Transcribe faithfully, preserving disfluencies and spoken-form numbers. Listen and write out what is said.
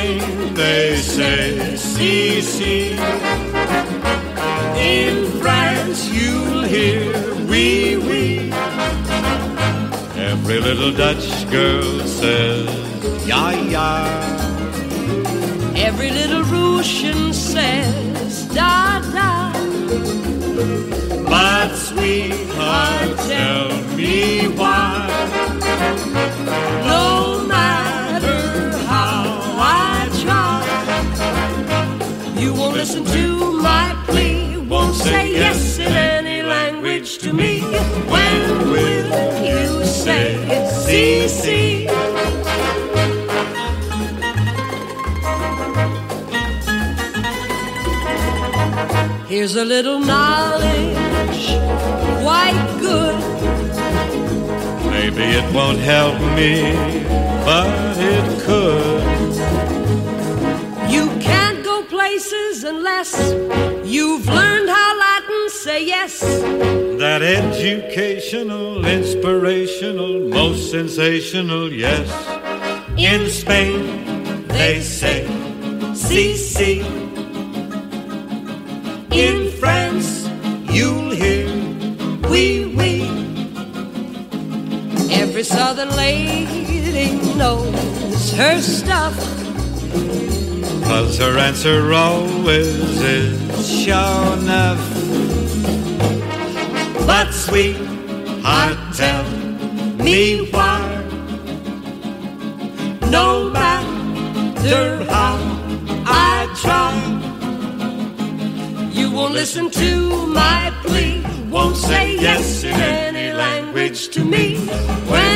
Spain, they say, si, si. In France, you'll hear, oui, oui. Every little Dutch girl says, ja, ja. Every little Russian says, da, da. But sweetheart, tell me why. No matter how I try, you won't listen to my plea, won't say yes in any language to me. When will you say si, si? Here's a little knowledge, quite good. Maybe it won't help me, but it could. You can't go places unless you've learned how Latin say yes. That educational, inspirational, most sensational, yes. In Spain, they say, si, si. In France, you'll hear, oui, oui. Every southern lady knows her stuff, 'cause her answer always is sure enough. But sweetheart, tell me why. No matter how I try, you won't listen to my plea, won't say yes in any language to me. When